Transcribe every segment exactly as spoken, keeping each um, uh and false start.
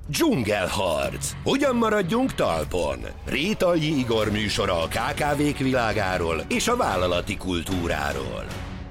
Dzsungelharc. Hogyan maradjunk talpon? Rétalyi Igor műsora a ká ká vék világáról és a vállalati kultúráról.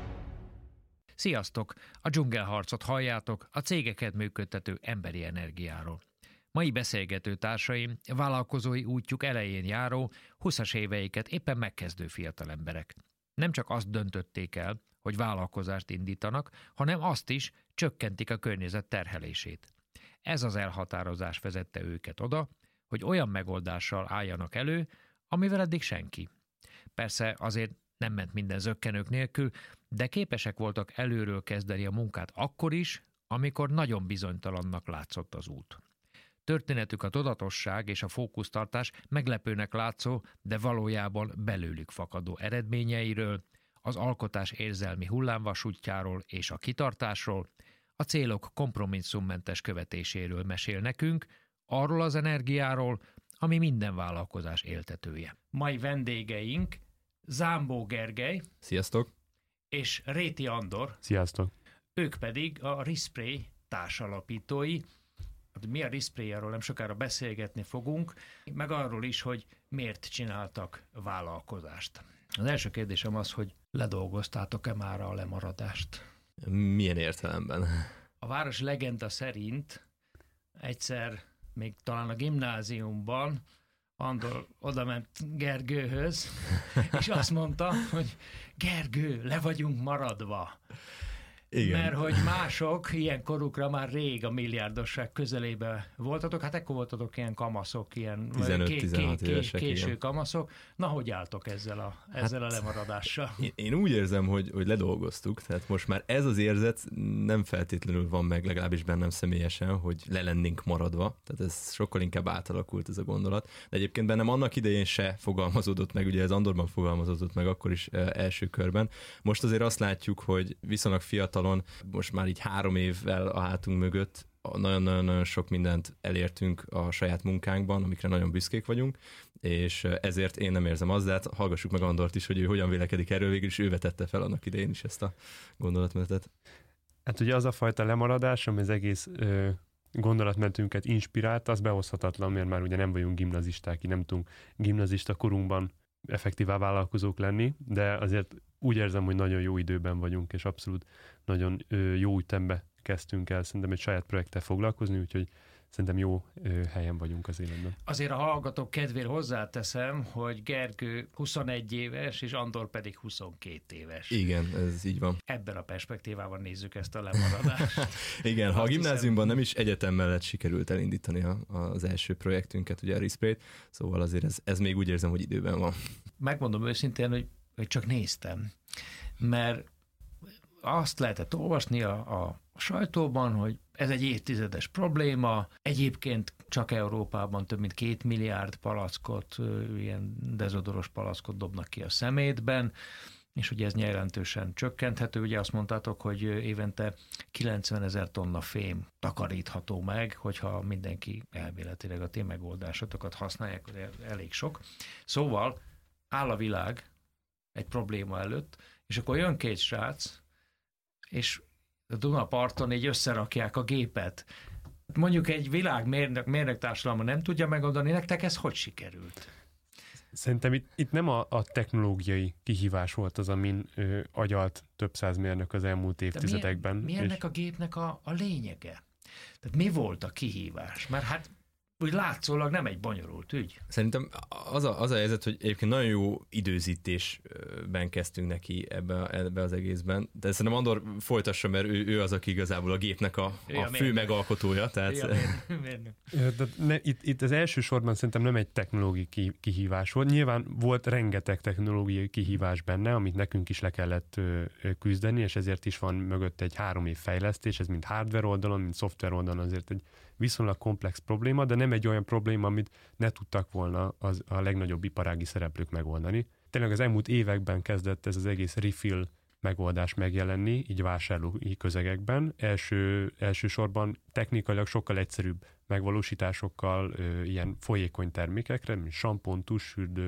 Sziasztok! A Dzsungelharcot halljátok, a cégeket működtető emberi energiáról. Mai beszélgető társaim vállalkozói útjuk elején járó, húszas éveiket éppen megkezdő fiatalemberek. Nem csak azt döntötték el, hogy vállalkozást indítanak, hanem azt is, csökkentik a környezet terhelését. Ez az elhatározás vezette őket oda, hogy olyan megoldással álljanak elő, amivel eddig senki. Persze azért nem ment minden zökkenők nélkül, de képesek voltak előről kezdeni a munkát akkor is, amikor nagyon bizonytalannak látszott az út. Történetük a tudatosság és a fókusztartás meglepőnek látszó, de valójában belőlük fakadó eredményeiről, az alkotás érzelmi hullámvasútjáról és a kitartásról, a célok kompromisszummentes követéséről mesél nekünk, arról az energiáról, ami minden vállalkozás éltetője. Mai vendégeink Zámbó Gergely. Sziasztok! És Réti Andor. Sziasztok! Ők pedig a Respray társalapítói. Mi a Respray, arról nem sokára beszélgetni fogunk, meg arról is, hogy miért csináltak vállalkozást. Az első kérdésem az, hogy ledolgoztátok-e már a lemaradást? Milyen értelemben? A városi legenda szerint egyszer, még talán a gimnáziumban, Andor odament Gergőhöz, és azt mondta, hogy Gergő, le vagyunk maradva. Igen. Mert hogy mások ilyen korukra már rég a milliárdosság közelébe voltatok, hát ekkor voltatok ilyen kamaszok, ilyen tizenöt-tizenhat évesek, késő igen. kamaszok. Na, hogy álltok ezzel a, ezzel hát, a lemaradással? Én, én úgy érzem, hogy, hogy ledolgoztuk, tehát most már ez az érzet nem feltétlenül van meg, legalábbis bennem személyesen, hogy le lennénk maradva, tehát ez sokkal inkább átalakult ez a gondolat. De egyébként bennem annak idején se fogalmazódott meg, ugye ez Andorban fogalmazódott meg akkor is első körben. Most azért azt látjuk, hogy viszonylag fiatal most már így három évvel a hátunk mögött nagyon-nagyon sok mindent elértünk a saját munkánkban, amikre nagyon büszkék vagyunk, és ezért én nem érzem azt, de hát hallgassuk meg Andort is, hogy ő hogyan vélekedik erről, végül is ő vetette fel annak idején is ezt a gondolatmenetet. Hát ugye az a fajta lemaradás, ami az egész ö, gondolatmenetünket inspirált, az behozhatatlan, mert már ugye nem vagyunk gimnazisták, így nem tudunk gimnazista korunkban effektívá vállalkozók lenni, de azért úgy érzem, hogy nagyon jó időben vagyunk, és abszolút nagyon ö, jó ütembe kezdtünk el szerintem egy saját projekttel foglalkozni, úgyhogy szerintem jó ö, helyen vagyunk az életben. Azért a hallgatók kedvére hozzáteszem, hogy Gergő huszonegy éves, és Andor pedig huszonkét éves. Igen, ez így van. Ebben a perspektívában nézzük ezt a lemaradást. Igen, ha a gimnáziumban nem is egyetem mellett sikerült elindítani a, az első projektünket, ugye a Respray-t, szóval azért ez, ez még úgy érzem, hogy időben van. Megmondom őszintén, hogy, hogy csak néztem, mert azt lehetett olvasni a, a sajtóban, hogy ez egy évtizedes probléma, egyébként csak Európában több mint két milliárd palackot, ilyen dezodoros palackot dobnak ki a szemétben, és ugye ez jelentősen csökkenthető. Ugye azt mondtátok, hogy évente kilencvenezer tonna fém takarítható meg, hogyha mindenki elméletileg a ti megoldásotokat használják, elég sok. Szóval áll a világ egy probléma előtt, és akkor jön két srác, és a Dunaparton így összerakják a gépet. Mondjuk egy világmérnök, mérnöktársadalma nem tudja megoldani, nektek ez hogy sikerült? Szerintem itt, itt nem a, a technológiai kihívás volt az, amin ö, agyalt több száz mérnök az elmúlt évtizedekben. Mi, mi ennek és... a gépnek a, a lényege? Tehát mi volt a kihívás? Mert hát úgy látszólag nem egy bonyolult ügy. Szerintem az a, az a helyzet, hogy egyébként nagyon jó időzítésben kezdtünk neki ebbe, ebbe az egészben, de szerintem Andor folytassa, mert ő, ő az, aki igazából a gépnek a, a fő mérnök. megalkotója. Tehát... Ja, mérnök. De ne, itt, itt az elsősorban szerintem nem egy technológiai kihívás volt. Nyilván volt rengeteg technológiai kihívás benne, amit nekünk is le kellett ö, küzdeni, és ezért is van mögött egy három év fejlesztés, ez mind hardware oldalon, mind szoftver oldalon azért egy viszonylag komplex probléma, de nem egy olyan probléma, amit ne tudtak volna az, a legnagyobb iparági szereplők megoldani. Tényleg az elmúlt években kezdett ez az egész refill megoldás megjelenni, így vásárlói közegekben. Első, elsősorban technikailag sokkal egyszerűbb megvalósításokkal, ö, ilyen folyékony termékekre, mint sampon, tuszfürdő,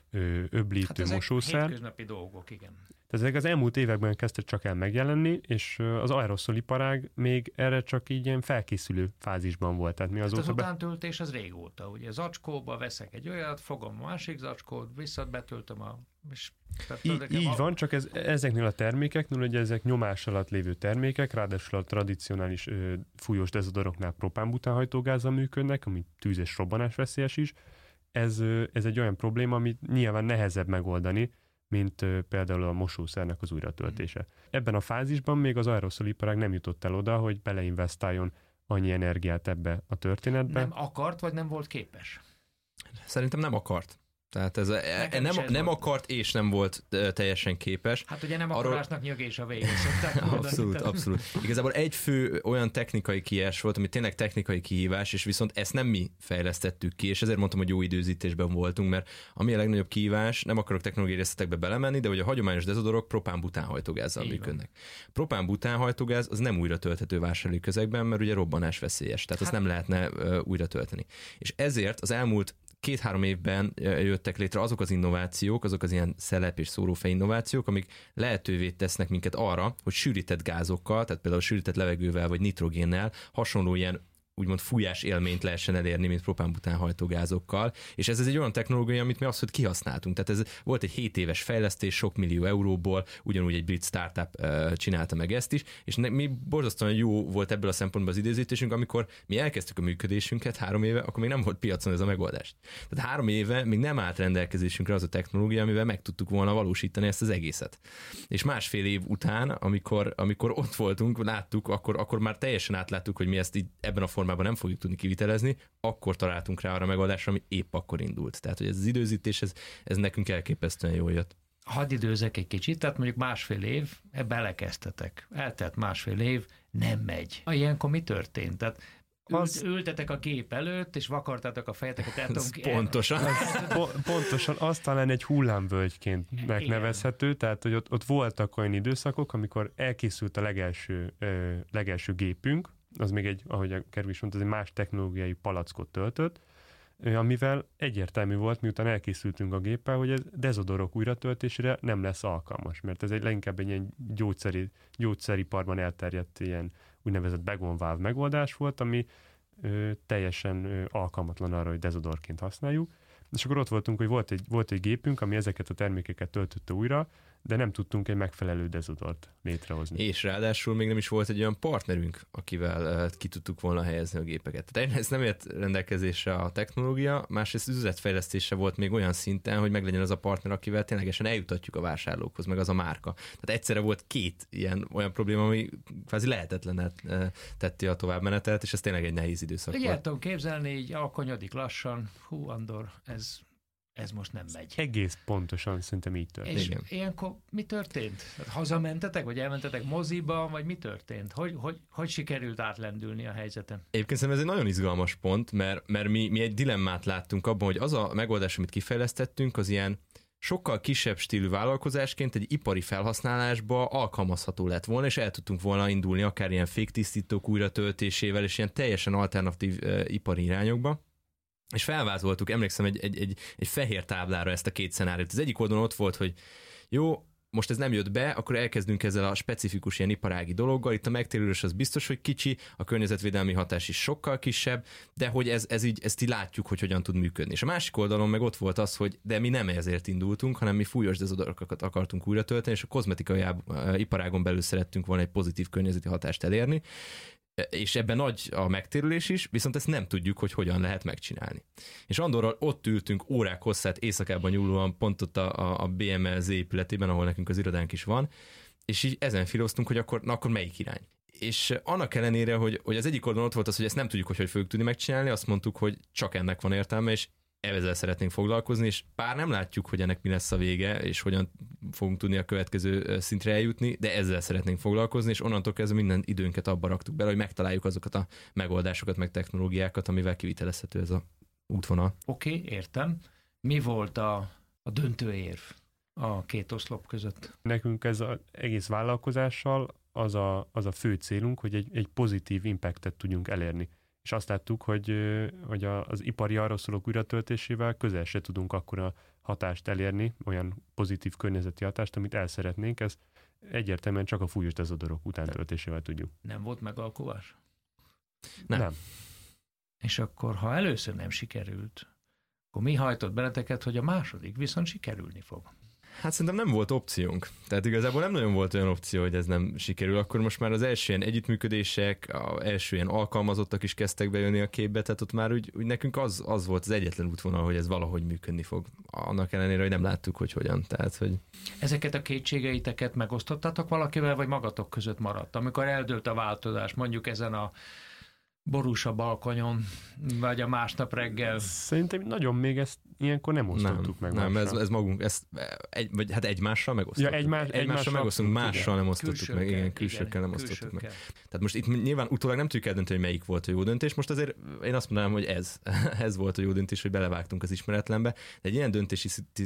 ö, öblítő hát ezek mosószer. hétköznapi dolgok, igen. Tehát ezek az elmúlt években kezdtek csak el megjelenni, és az aeroszoliparág még erre csak így ilyen felkészülő fázisban volt. Tehát mi hát azóta az be... utántöltés az régóta, ugye zacskóba veszek egy olyat, fogom a másik zacskót, visszabetöltöm a... És Í- így a... van, csak ez, ezeknél a termékeknél, ugye ezek nyomás alatt lévő termékek, ráadásul a tradicionális ö, fújós dezodoroknál propánbutánhajtógázzal működnek, ami tűz- és robbanásveszélyes is. Ez, ö, ez egy olyan probléma, amit nyilván nehezebb megoldani, mint ö, például a mosószernek az újratöltése. Mm. Ebben a fázisban még az aeroszoliparág nem jutott el oda, hogy beleinvestáljon annyi energiát ebbe a történetbe. Nem akart, vagy nem volt képes? Szerintem nem akart. Tehát ez, e, nem, nem akart és nem volt e, teljesen képes. Hát ugye nem Arról... akarásnak nyögés a vége, szokták mondani. Abszolút, abszolút. Igazából egy fő olyan technikai kihívás volt, ami tényleg technikai kihívás, és viszont ezt nem mi fejlesztettük ki, és ezért mondtam, hogy jó időzítésben voltunk, mert ami a legnagyobb kihívás, nem akarok technológiai részletekbe belemenni, de hogy a hagyományos dezodorok propán-butánhajtógázzal működnek. Propán-butánhajtógáz az nem újra tölthető vásárlói közegben, mert ugye robbanás veszélyes, tehát hát... azt nem lehetne uh, újra tölteni. És ezért az elmúlt két-három évben jöttek létre azok az innovációk, azok az ilyen szelep és szórófej innovációk, amik lehetővé tesznek minket arra, hogy sűrített gázokkal, tehát például sűrített levegővel vagy nitrogénnel hasonló ilyen úgymond fújás élményt lehessen elérni, mint propán-butánhajtógázokkal, és ez, ez egy olyan technológia, amit mi abszolút kihasználtunk. Tehát ez volt egy hét éves fejlesztés, sok millió euróból, ugyanúgy egy brit startup uh, csinálta meg ezt is, és ne, mi borzasztóan jó volt ebből a szempontból az időzítésünk, amikor mi elkezdtük a működésünket három éve, akkor még nem volt piacon ez a megoldás. Tehát három éve még nem állt rendelkezésünkre az a technológia, amivel meg tudtuk volna valósítani ezt az egészet. És másfél év után, amikor, amikor ott voltunk, láttuk, akkor, akkor már teljesen átláttuk, hogy mi ezt így ebben a formában nem fogjuk tudni kivitelezni, akkor találtunk rá arra a megoldásra, ami épp akkor indult. Tehát, hogy ez az időzítés, ez, ez nekünk elképesztően jól jött. Hadd időzek egy kicsit, tehát mondjuk másfél év, belekezdtetek. Eltelt másfél év, nem megy. Ilyenkor mi történt? Tehát az... ültetek a gép előtt, és vakartátok a fejeteket. El pontosan. po- pontosan, az talán egy hullámvölgyként megnevezhető, tehát hogy ott, ott voltak olyan időszakok, amikor elkészült a legelső, ö, legelső gépünk, az még egy, ahogy a Kervi is mondta, az egy más technológiai palackot töltött, amivel egyértelmű volt, miután elkészültünk a géppel, hogy ez dezodorok újratöltésére nem lesz alkalmas, mert ez egy leginkább egy ilyen gyógyszeri, gyógyszeriparban elterjedt ilyen úgynevezett bag-on-valve megoldás volt, ami ö, teljesen ö, alkalmatlan arra, hogy dezodorként használjuk. És akkor ott voltunk, hogy volt egy, volt egy gépünk, ami ezeket a termékeket töltötte újra, de nem tudtunk egy megfelelő dezodort létrehozni. És ráadásul még nem is volt egy olyan partnerünk, akivel uh, ki tudtuk volna helyezni a gépeket. Tehát ez nem ért rendelkezésre a technológia, másrészt az üzletfejlesztése volt még olyan szinten, hogy meglegyen az a partner, akivel ténylegesen eljutatjuk a vásárlókhoz, meg az a márka. Tehát egyszerre volt két ilyen olyan probléma, ami kvázi lehetetlenet uh, tetti a továbbmenetet, és ez tényleg egy nehéz időszak volt. Ugye tudom képzelni, így alkonyodik lassan, hú, Andor, ez... ez most nem megy. Egész pontosan szerintem így történt. És igen. Ilyenkor mi történt? Hazamentetek, vagy elmentetek moziba, vagy mi történt? Hogy, hogy, hogy sikerült átlendülni a helyzeten? Egyébként szerintem ez egy nagyon izgalmas pont, mert, mert mi, mi egy dilemmát láttunk abban, hogy az a megoldás, amit kifejlesztettünk, az ilyen sokkal kisebb stílű vállalkozásként egy ipari felhasználásba alkalmazható lett volna, és el tudtunk volna indulni akár ilyen féktisztítók újratöltésével, és ilyen teljesen alternatív uh, ipari irányokba. És felvázoltuk, emlékszem, egy, egy, egy, egy fehér táblára ezt a két szenáriót. Az egyik oldalon ott volt, hogy jó, most ez nem jött be, akkor elkezdünk ezzel a specifikus ilyen iparági dologgal. Itt a megtérülés az biztos, hogy kicsi, a környezetvédelmi hatás is sokkal kisebb, de hogy ez, ez így, ezt így látjuk, hogy hogyan tud működni. És a másik oldalon meg ott volt az, hogy de mi nem ezért indultunk, hanem mi fújós dezodorokat akartunk újra tölteni, és a kozmetikai iparágon belül szerettünk volna egy pozitív környezeti hatást elérni. És ebben nagy a megtérülés is, viszont ezt nem tudjuk, hogy hogyan lehet megcsinálni. És Andorral ott ültünk órák hosszát, éjszakában nyúlóan, pont ott a, a bé em el zé épületében, ahol nekünk az irodánk is van, és így ezen filoztunk, hogy akkor, na akkor melyik irány. És annak ellenére, hogy, hogy az egyik oldalon ott volt az, hogy ezt nem tudjuk, hogy hogy fogjuk tudni megcsinálni, azt mondtuk, hogy csak ennek van értelme, és ezzel szeretnénk foglalkozni, és bár nem látjuk, hogy ennek mi lesz a vége, és hogyan fogunk tudni a következő szintre eljutni, de ezzel szeretnénk foglalkozni, és onnantól kezdve minden időnket abba raktuk bele, hogy megtaláljuk azokat a megoldásokat, meg technológiákat, amivel kivitelezhető ez a útvonal. Oké, okay, értem. Mi volt a, a döntő érv a két oszlop között? Nekünk ez az egész vállalkozással az a, az a fő célunk, hogy egy, egy pozitív impactet tudjunk elérni. És És azt láttuk, hogy, hogy az ipari arroszolók újratöltésével közel se tudunk akkora hatást elérni, olyan pozitív környezeti hatást, amit el szeretnénk, ez egyértelműen csak a fújós dezodorok utántöltésével tudjuk. Nem volt megalkovás? Nem. Nem. És akkor, ha először nem sikerült, akkor mi hajtott beleteket, hogy a második viszont sikerülni fog? Hát szerintem nem volt opciónk. Tehát igazából nem nagyon volt olyan opció, hogy ez nem sikerül. Akkor most már az első ilyen együttműködések, az első ilyen alkalmazottak is kezdtek bejönni a képbe, tehát ott már úgy, úgy nekünk az, az volt az egyetlen útvonal, hogy ez valahogy működni fog. Annak ellenére, hogy nem láttuk, hogy hogyan. Tehát, hogy... Ezeket a kétségeiteket megosztottatok valakivel, vagy magatok között maradt? Amikor eldőlt a változás, mondjuk ezen a borúsa balkonyon, vagy a másnap reggel. Szerintem nagyon még ezt ilyenkor nem osztottuk nem, meg. Nem, ez, ez magunk, ezt egy, vagy hát egymással megosztottuk. Ja, egymás, egymással, egymással megosztunk, mással nem osztottuk Külsőkkel, meg, igen, külsőkkel igen, nem osztottuk külsőkkel. meg. Tehát most itt nyilván utólag nem tudjuk eldönteni, hogy melyik volt a jó döntés. Most azért én azt mondanám, hogy ez, ez volt a jó döntés, hogy belevágtunk az ismeretlenbe. De egy ilyen döntési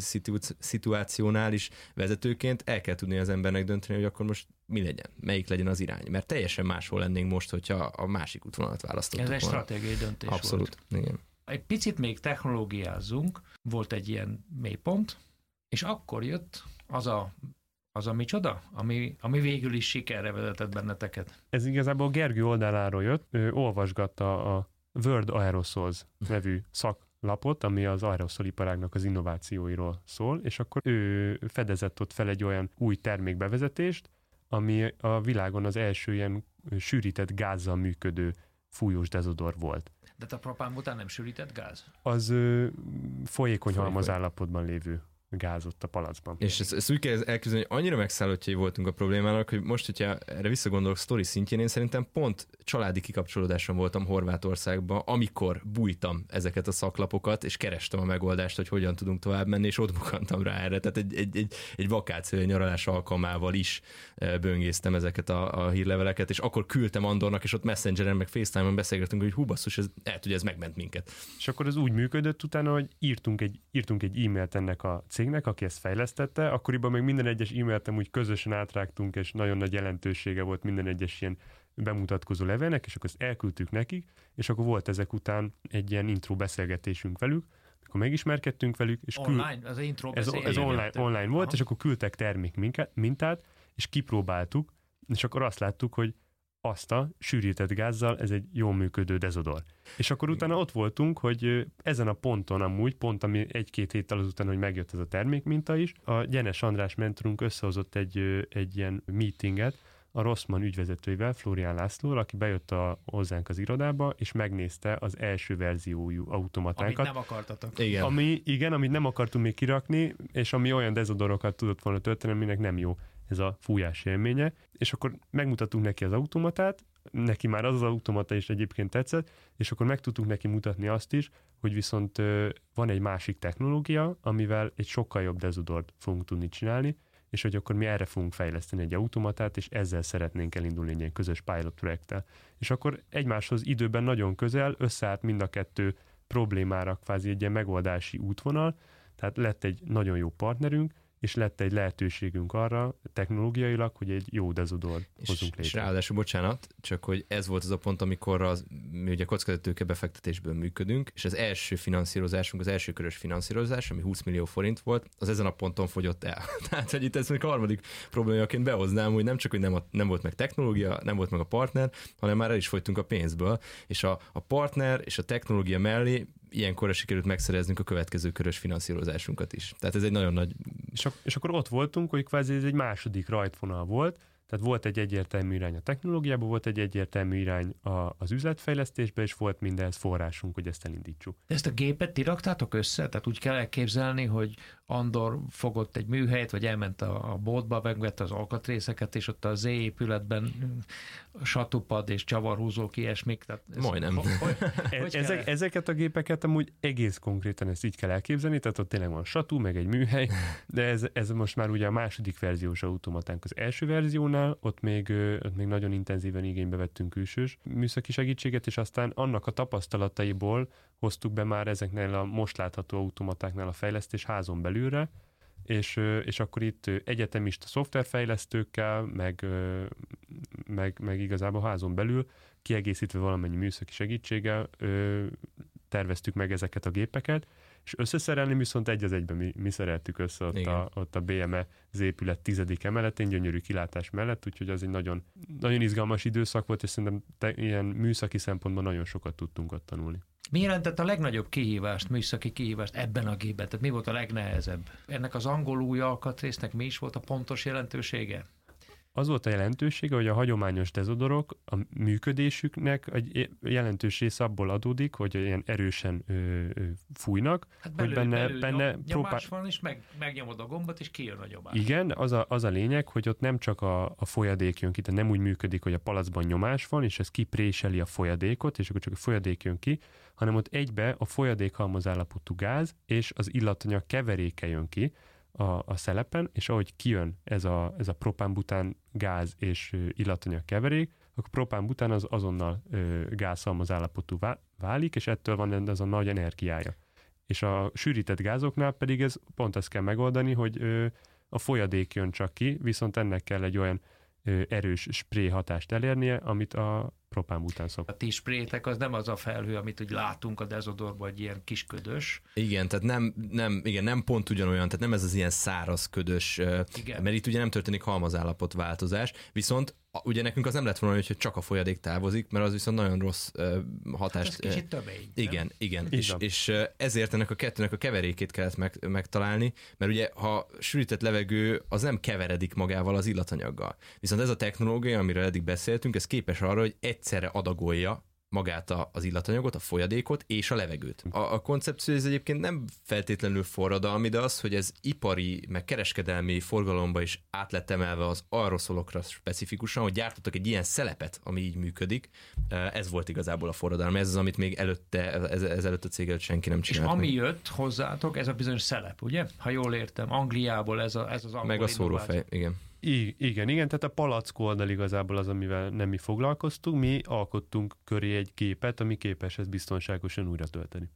szituációnál is vezetőként el kell tudni az embernek dönteni, hogy akkor most mi legyen, melyik legyen az irány. Mert teljesen máshol lennénk most, hogyha a másik útvonalat választottuk. Ez egy volna. stratégiai döntés Abszolút, volt. igen. Egy picit még technológiázzunk, volt egy ilyen mélypont, és akkor jött az a, az a micsoda, ami, ami végül is sikerre vezetett benneteket. Ez igazából Gergő oldaláról jött, ő olvasgatta a World Aerosols nevű szaklapot, ami az aeroszoliparágnak az innovációiról szól, és akkor ő fedezett ott fel egy olyan új termékbevezetést, ami a világon az első ilyen sűrített gázzal működő fújós dezodor volt. De a propánbután nem sűrített gáz? Az ö, folyékony Folyékony. halmazállapotban lévő gáz ott a palacban. És ezt, ezt úgy kell elképzelni, hogy annyira megszállottjai voltunk a problémának, hogy most, hogyha erre visszagondolok sztori szintjén, én szerintem pont családi kikapcsolódáson voltam Horvátországban, amikor bújtam ezeket a szaklapokat, és kerestem a megoldást, hogy hogyan tudunk tovább menni, és ott bukantam rá erre. Tehát egy, egy, egy, egy vakáció, egy nyaralás alkalmával is böngésztem ezeket a, a hírleveleket, és akkor küldtem Andornak, és ott Messengeren, meg FaceTime-on beszélgettünk, hogy hú basszus, ez, el tudja, ez megment minket. És akkor ez úgy működött utána, hogy írtunk egy, írtunk egy e-mailt ennek a cégnek, aki ezt fejlesztette, akkoriban még minden egyes e-mailt úgy közösen átrágtunk, és nagyon nagy jelentősége volt minden egyes ilyen bemutatkozó levélnek, és akkor ezt elküldtük nekik, és akkor volt ezek után egy ilyen intro beszélgetésünk velük, akkor megismerkedtünk velük, és kül... Online, az intro ez, ez online, online volt, Aha. és akkor küldtek termék mintát, és kipróbáltuk, és akkor azt láttuk, hogy azt a sűrített gázzal, ez egy jól működő dezodor. És akkor utána ott voltunk, hogy ezen a ponton amúgy, pont ami egy-két héttel azután, hogy megjött ez a termékminta is, a Gyenes András mentorunk összehozott egy, egy ilyen meetinget a Rossmann ügyvezetőivel, Flórián Lászlóval, aki bejött a, hozzánk az irodába, és megnézte az első verziójú automatánkat. Amit nem akartatok. Igen. Ami, igen, amit nem akartunk még kirakni, és ami olyan dezodorokat tudott volna tölteni, aminek nem jó ez a fújás élménye, és akkor megmutattunk neki az automatát, neki már az az automata is egyébként tetszett, és akkor meg tudtuk neki mutatni azt is, hogy viszont van egy másik technológia, amivel egy sokkal jobb dezodort fogunk tudni csinálni, és hogy akkor mi erre fogunk fejleszteni egy automatát, és ezzel szeretnénk elindulni egy ilyen közös pilot projekttel. És akkor egymáshoz időben nagyon közel összeállt mind a kettő problémára kvázi egy ilyen megoldási útvonal, tehát lett egy nagyon jó partnerünk, és lett egy lehetőségünk arra technológiailag, hogy egy jó dezodort hozunk létre. És ráadásul, bocsánat, csak hogy ez volt az a pont, amikor az, mi ugye kockázatőke befektetésből működünk, és az első finanszírozásunk, az első körös finanszírozás, ami húsz millió forint volt, az ezen a ponton fogyott el. Tehát, hogy itt ez még a harmadik problémaként behoznám, hogy nem csak, hogy nem, a, nem volt meg technológia, nem volt meg a partner, hanem már el is fogytunk a pénzből, és a, a partner és a technológia mellé ilyenkorra sikerült megszereznünk a következő körös finanszírozásunkat is. Tehát ez egy nagyon nagy... És, ak- és akkor ott voltunk, hogy kvázi ez egy második rajtvonal volt, tehát volt egy egyértelmű irány a technológiában, volt egy egyértelmű irány a, az üzletfejlesztésbe, és volt mindenhez forrásunk, hogy ezt elindítsuk. De ezt a gépet ti raktátok össze? Tehát úgy kell elképzelni, hogy Andor fogott egy műhelyet, vagy elment a, a boltba, megvette az alkatrészeket, és ott az Z épületben satupad és csavarhúzók, ilyesmik. Tehát ez, Majdnem. Hogy, hogy, hogy Ezek, ezeket a gépeket amúgy egész konkrétan ezt így kell elképzelni, tehát ott tényleg van satú, meg egy műhely, de ez, ez most már ugye a második verziós automatánk. Az első verziónál ott még, ott még nagyon intenzíven igénybe vettünk külsős műszaki segítséget, és aztán annak a tapasztalataiból hoztuk be már ezeknél a most látható automatáknál a fejlesztés házon belülre, és, és akkor itt egyetemista szoftverfejlesztőkkel, meg, meg, meg igazából házon belül kiegészítve valamennyi műszaki segítséggel ö, terveztük meg ezeket a gépeket, és összeszerelni viszont egy az egyben mi, mi szereltük össze ott a, ott a bé em e az épület tizedik emeletén, gyönyörű kilátás mellett, úgyhogy az egy nagyon, nagyon izgalmas időszak volt, és szerintem te, ilyen műszaki szempontból nagyon sokat tudtunk ott tanulni. Mi jelentett a legnagyobb kihívást, műszaki kihívást ebben a gépben? Tehát mi volt a legnehezebb? Ennek az angol új alkatrésznek mi is volt a pontos jelentősége? Az volt a jelentősége, hogy a hagyományos dezodorok a működésüknek egy jelentős része abból adódik, hogy ilyen erősen ö, ö, fújnak, hát belül, hogy benne, belül benne nyom, próbál... nyomás van, és meg, megnyomod a gombot, és kijön a nyomás. Igen, az a, az a lényeg, hogy ott nem csak a, a folyadék jön ki, tehát nem úgy működik, hogy a palacban nyomás van, és ez kipréseli a folyadékot, és akkor csak a folyadék jön ki, hanem ott egybe a folyadék halmazállapotú gáz, és az illatanyag keveréke jön ki a, a szelepen, és ahogy kijön ez a, ez a propán-bután gáz és ö, illatanyag keverék, akkor propán-bután az azonnal ö, gázhalmazállapotú válik, és ettől van ez a nagy energiája. És a sűrített gázoknál pedig ez pont ezt kell megoldani, hogy ö, a folyadék jön csak ki, viszont ennek kell egy olyan ö, erős spré hatást elérnie, amit a propán-bután szok. A ti sprétek az nem az a felhő, amit úgy látunk a dezodorban, egy ilyen kis ködös. Igen, tehát nem, nem, igen, nem pont ugyanolyan, tehát nem ez az ilyen száraz ködös, igen. Mert itt ugye nem történik halmazállapot változás, viszont ugye nekünk az nem lett volna, hogy csak a folyadék távozik, mert az viszont nagyon rossz uh, hatást... Hát ez kicsit tömény. Igen, nem? igen. És, és ezért ennek a kettőnek a keverékét kellett meg, megtalálni, mert ugye ha sűrített levegő, az nem keveredik magával az illatanyaggal. Viszont ez a technológia, amiről eddig beszéltünk, ez képes arra, hogy egyszerre adagolja magát a, az illatanyagot, a folyadékot és a levegőt. A, a koncepció ez egyébként nem feltétlenül forradalmi, de az, hogy ez ipari, meg kereskedelmi forgalomba is át lett emelve az aeroszolokra specifikusan, hogy gyártottak egy ilyen szelepet, ami így működik, ez volt igazából a forradalmi. Ez az, amit még előtte, ez, ez előtt a cég előtt senki nem csinált. És ami még. jött hozzátok, ez a bizonyos szelep, ugye? Ha jól értem, Angliából ez, a, ez az angol meg a szórófej, igen. I- igen, igen, tehát a palack oldal igazából az, amivel nem mi foglalkoztunk, mi alkottunk köré egy képet, ami képes ezt biztonságosan újra tölteni.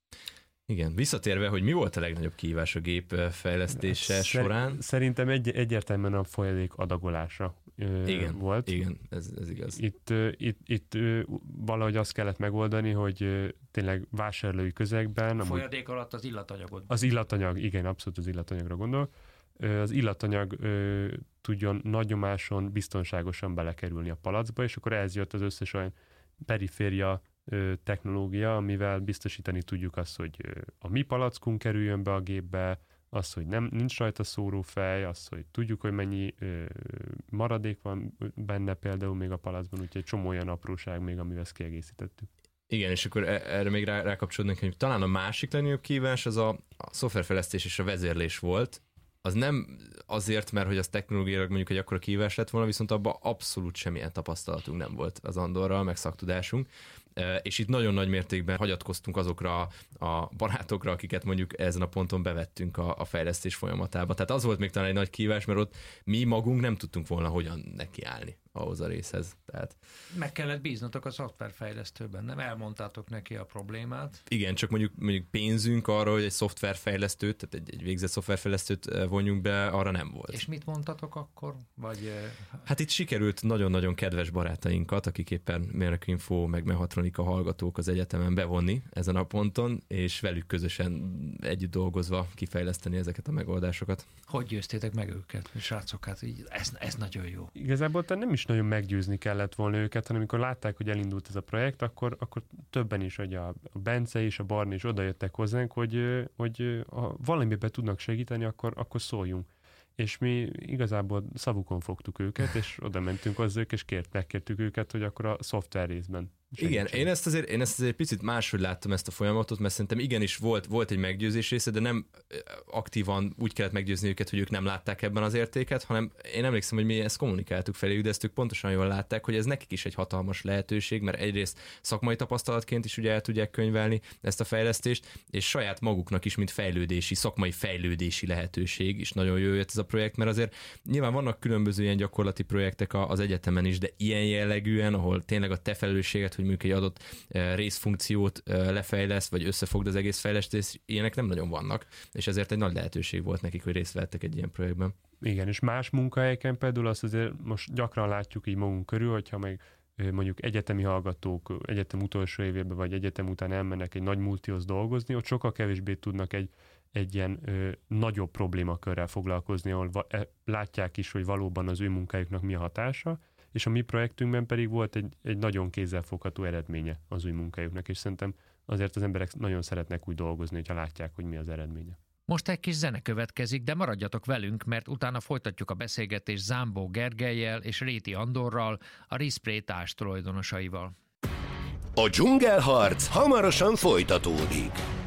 Igen, visszatérve, hogy mi volt a legnagyobb kihívás a gép fejlesztése Szer- során? Szerintem egy, egyértelműen a folyadék adagolása igen, volt. Igen, ez, ez igaz. Itt, itt, itt valahogy azt kellett megoldani, hogy tényleg vásárlói közegben... A folyadék alatt az illatanyagod. Az illatanyag, igen, abszolút az illatanyagra gondol. Az illatanyag ö, tudjon nagy nyomáson biztonságosan belekerülni a palacba, és akkor ehhez jött az összes olyan periféria ö, technológia, amivel biztosítani tudjuk azt, hogy ö, a mi palackunk kerüljön be a gépbe, az, hogy nem, nincs rajta szórófej, az, hogy tudjuk, hogy mennyi ö, maradék van benne például még a palacban, úgyhogy egy csomó olyan apróság még, amivel ezt kiegészítettük. Igen, és akkor erre még rá, rákapcsolódnék, hogy talán a másik legnagyobb kihívás az a, a szoftverfejlesztés és a vezérlés volt. Az nem azért, mert hogy az technológiailag mondjuk egy akkora kihívás lett volna, viszont abban abszolút semmilyen tapasztalatunk nem volt az Andorral, meg szaktudásunk. És itt nagyon nagy mértékben hagyatkoztunk azokra a barátokra, akiket mondjuk ezen a ponton bevettünk a, a fejlesztés folyamatába. Tehát az volt még talán egy nagy kihívás, mert ott mi magunk nem tudtunk volna hogyan nekiállni ahhoz a részhez. Tehát... Meg kellett bíznotok a szoftverfejlesztőben, nem elmondtátok neki a problémát? Igen, csak mondjuk, mondjuk pénzünk arra, hogy egy szoftverfejlesztőt, tehát egy, egy végzett szoftverfejlesztőt vonjunk be, arra nem volt. És mit mondtatok akkor? Vagy... Hát itt sikerült nagyon-nagyon kedves barátainkat, akik éppen mérnökinfo, meg mechatronika hallgatók az egyetemen bevonni ezen a ponton, és velük közösen együtt dolgozva kifejleszteni ezeket a megoldásokat. Hogy győztétek meg őket? Srácok, hát így, ez, ez nagyon jó. Igazából te nem is nagyon meggyőzni kellett volna őket, hanem amikor látták, hogy elindult ez a projekt, akkor, akkor többen is, hogy a Bence és a Barni is odajöttek hozzánk, hogy, hogy ha valamiben tudnak segíteni, akkor, akkor szóljunk. És mi igazából szavukon fogtuk őket, és oda mentünk hozzájuk, és kért, megkértük őket, hogy akkor a szoftver részben segítsen. Igen, én ezt, azért, én ezt azért picit máshogy láttam ezt a folyamatot, mert szerintem igenis volt, volt egy meggyőzés része, de nem aktívan úgy kellett meggyőzni őket, hogy ők nem látták ebben az értéket, hanem én emlékszem, hogy mi ezt kommunikáltuk feléjük, de ezt ők pontosan jól látták, hogy ez nekik is egy hatalmas lehetőség, mert egyrészt szakmai tapasztalatként is ugye el tudják könyvelni ezt a fejlesztést, és saját maguknak is, mint fejlődési, szakmai fejlődési lehetőség is nagyon jó jött ez a projekt, mert azért nyilván vannak különböző ilyen gyakorlati projektek az egyetemen is, de ilyen jellegűen, ahol tényleg a te felelősséget, hogy mondjuk egy adott részfunkciót lefejlesz, vagy összefogd az egész fejlesztést, ilyenek nem nagyon vannak, és ezért egy nagy lehetőség volt nekik, hogy részt vettek egy ilyen projektben. Igen, és más munkahelyeken például azt azért most gyakran látjuk így magunk körül, hogyha meg mondjuk egyetemi hallgatók egyetem utolsó évében, vagy egyetem után elmennek egy nagy multihoz dolgozni, ott sokkal kevésbé tudnak egy, egy ilyen ö, nagyobb problémakörrel foglalkozni, ahol va- e, látják is, hogy valóban az ő munkájuknak mi a hatása, és a mi projektünkben pedig volt egy, egy nagyon kézzelfogható eredménye az új munkájuknak, és szerintem azért az emberek nagyon szeretnek úgy dolgozni, hogyha látják, hogy mi az eredménye. Most egy kis zene következik, de maradjatok velünk, mert utána folytatjuk a beszélgetést Zámbó Gergellyel és Réti Andorral, a Respray társ tulajdonosaival. A dzsungelharc hamarosan folytatódik.